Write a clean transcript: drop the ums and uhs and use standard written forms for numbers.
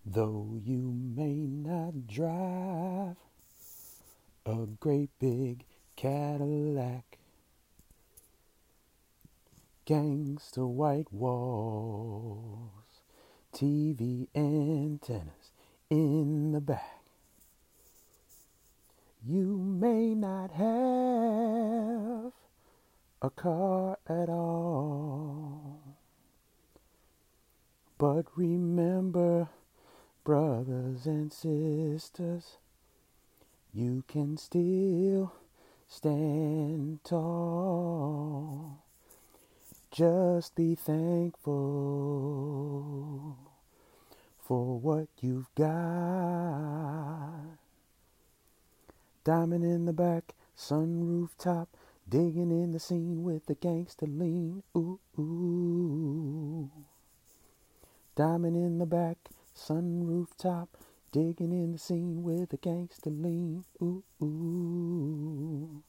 Though you may not drive a great big Cadillac, gangster white walls, TV antennas in the back. You may not have a car at all, but remember, brothers and sisters, you can still stand tall. Just be thankful for what you've got. Diamond in the back, sunroof top, digging in the scene with the gangster lean. Ooh, ooh. Diamond in the back, sunroof top, digging in the scene with the gangster lean. Ooh, ooh.